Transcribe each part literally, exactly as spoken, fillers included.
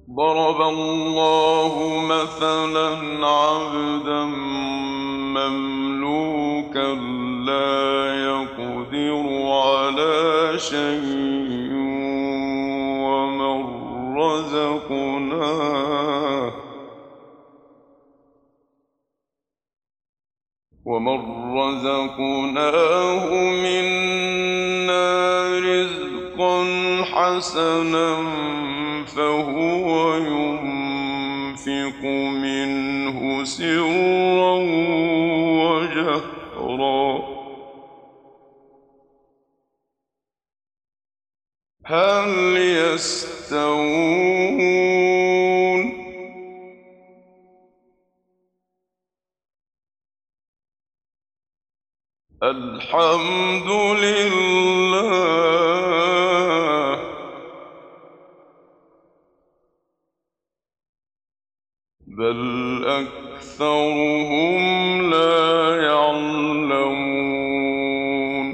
ضرب الله مثلا عبدا مملوكا لا يقدر على شيء ومن رزقناه ومن رزقناه منا رزقا حسنا فهو ينفق منه سرا وجهرا هل يستوون الحمد لله بل أكثرهم لا يعلمون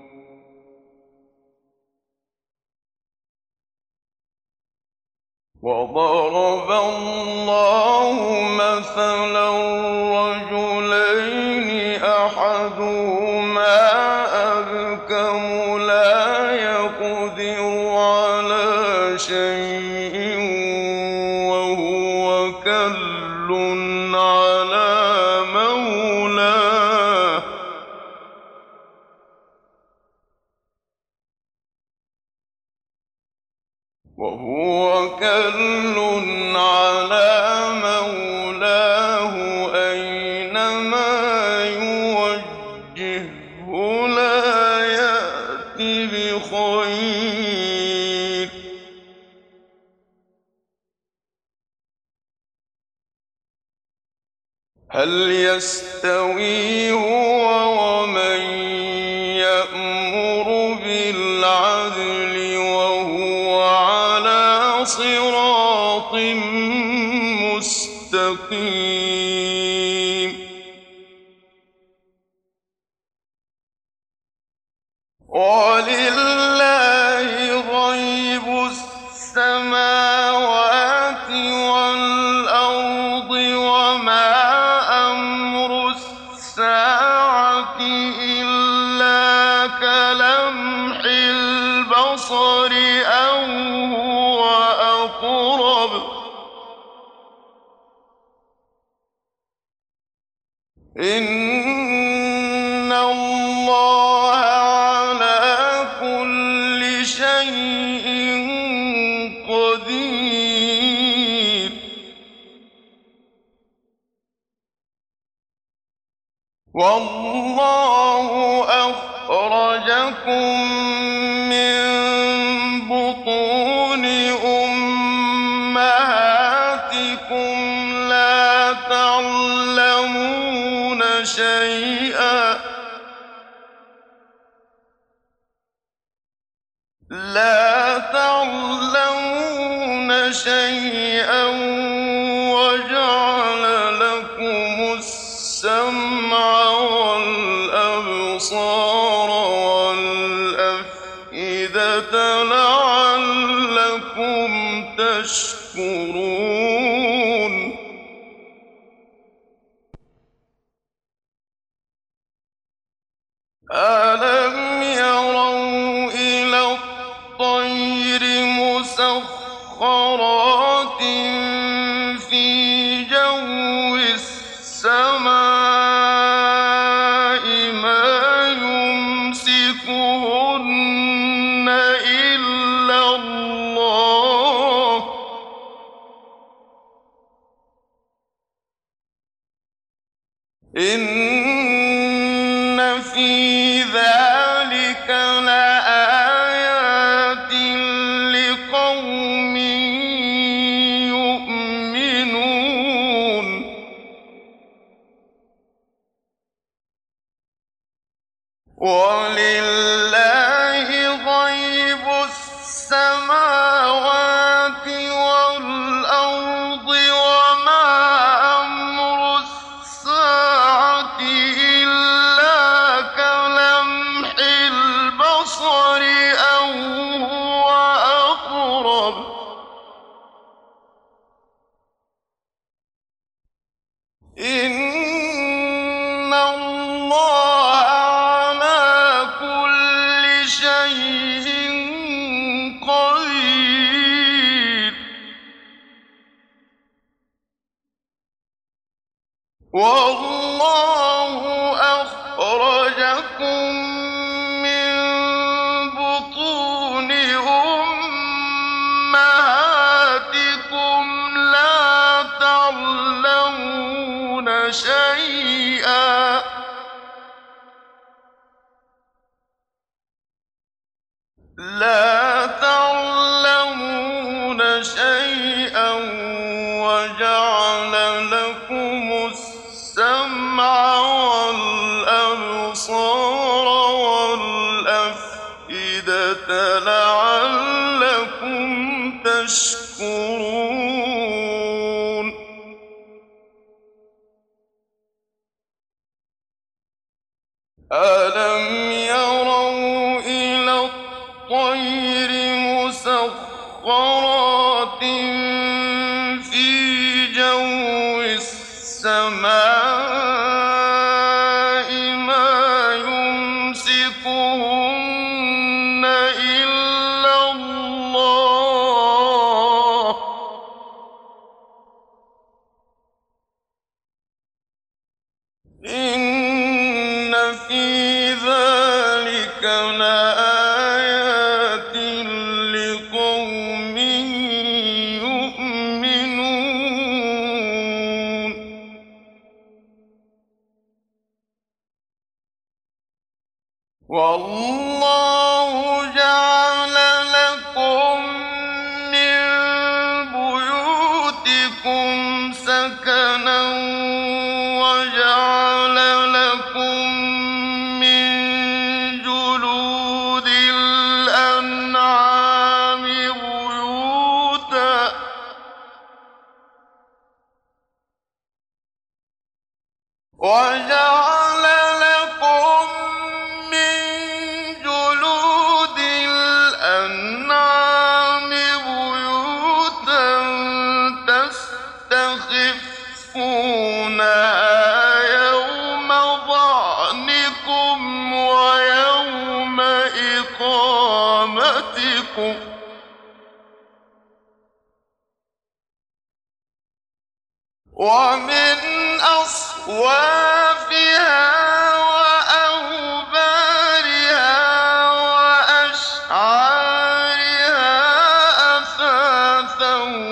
وضرب الله مثلا رجلين أحدهما أبكم لا يقدر على شيء وهو كل على مولاه وهو كل على مولاه أينما يوجهه لا يأت بخير هل يستوي هو ومن يأمر بالعدل وهو على صراط مستقيم ولله غيب السماوات والأرض وما أمر الساعة إلا كلمح البصر أو هو أقرب إن الله على كل شيء قدير والله أخرجكم من بطون أمهاتكم لا تعلمون شيئا لا تعلمون شيئا وجعل لكم السمع والأبصار والأفئدة لعلكم تشكرون ألم يروا إلى الطير مسخرات في جو السماء ما يمسكهن إلا الله إن في ذلك لآيات لقوم يؤمنون ولله غيب السماوات والأرض وما أمر الساعة إلا كلمح البصر أو هو أقرب والله أخرجكم من بطون أمهاتكم لا تعلمون شيئا لا تعلمون شيئا وجعل لكم السمع والأبصار والأفئدة لعلكم تشكرون ألم يروا إلى الطير مسخرات في جو السماء ما يمسكهن إلا الله إن في ذلك لآيات لقوم يؤمنون والله جعل لكم من بيوتكم سكنا وجعل لكم من جلود الأنعام بيوتا وجعل لكم من جلود الأنعام بيوتا تستخفونها يوم ظعنكم ويوم إقامتكم ومن أصوافها وأوبارها وأشعارها أثاثا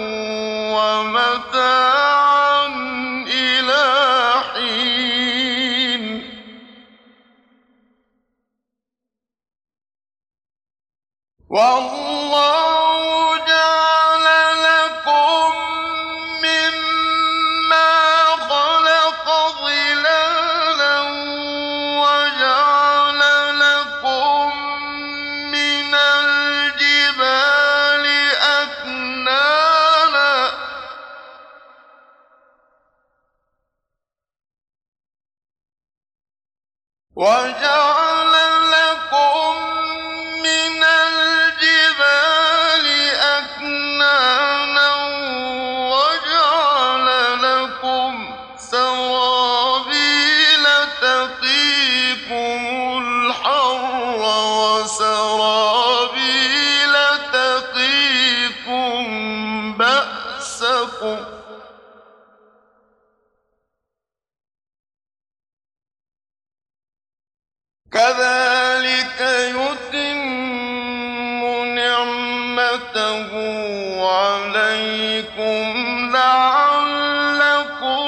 ومتاعا إلى حين والله جعل لكم مما خلق ظلالا وجعل لكم من الجبال أكنانا وجعل لكم من الجبال أكنانا وجعل لكم سرابيل تقيكم الحر وسرابيل تقيكم بأسكم كذلك يتم نعمته عليكم لعلكم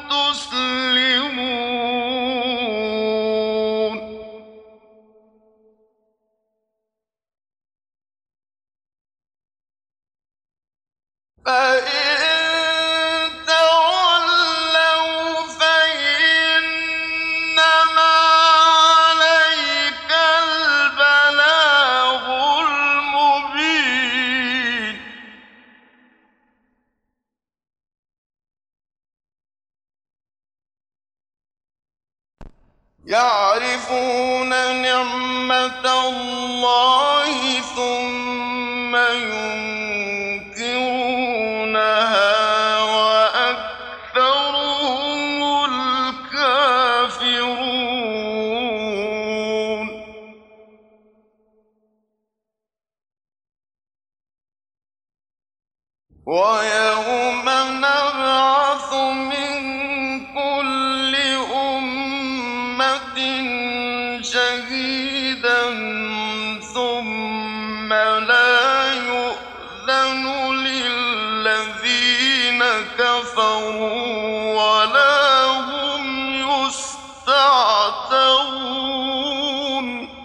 تسلمون فإن تولوا فإنما عليك البلاغ المبين يعرفون نعمة الله ثم ينكرونها وأكثرهم الكافرون ويوم نبعث من كل الذين كفروا ولا هم يستعتبون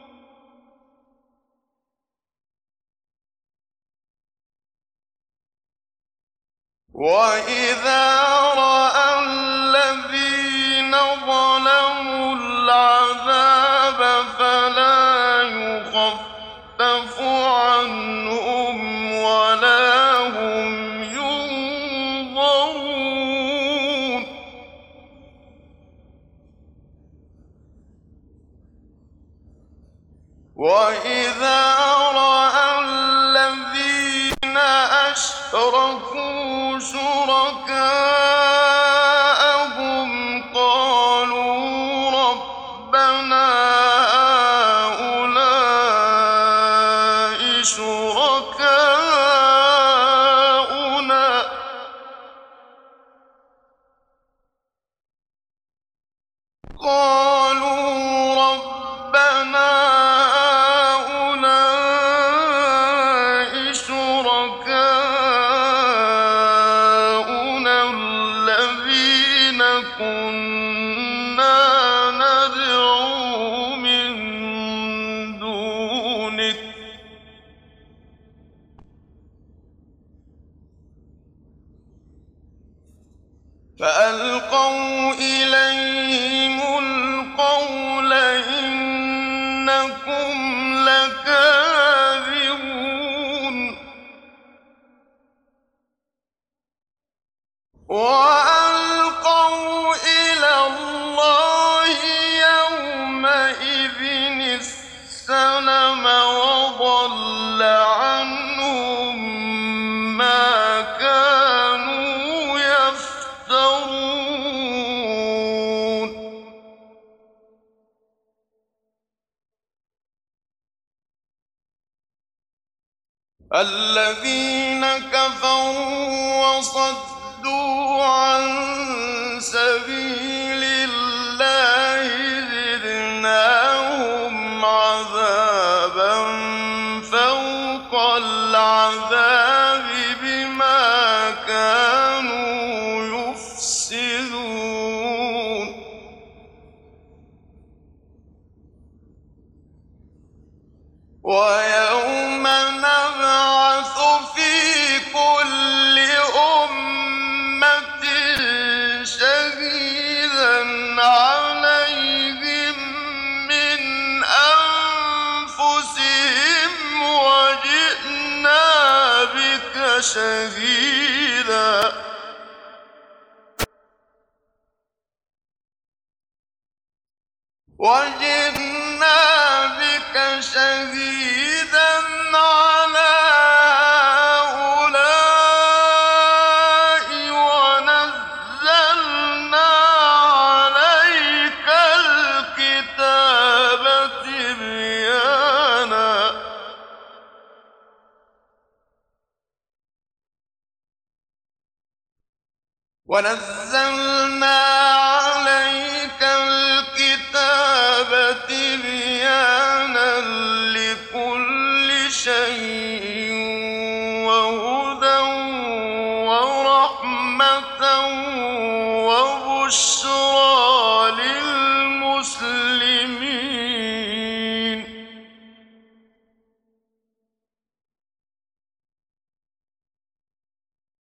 وإذا رأى الذين ظلموا العذاب فلا يخفف عنهم ولا هم ينظرون وإذا رأى الذين أشركوا شركاءهم قالوا ربنا هؤلاء شركاؤنا قالوا ربنا هؤلاء شركاؤنا الذين كنا ندعو من دونك فألقوا إليهم القول إنكم لكاذبون وألقوا إلى الله يومئذ السلم وضل عنهم ما كانوا يفترون الذين كفروا وصدوا عن سبيل الله زدناهم عذابا فوق العذاب بما كانوا يفسدون ويوم نبعث في كل أمة شهيدا عليهم من أنفسهم وجئنا بك شهيدا وجئنا بك شهيدا على هؤلاء ونزلنا عليك الكتاب تبيانا ونزلنا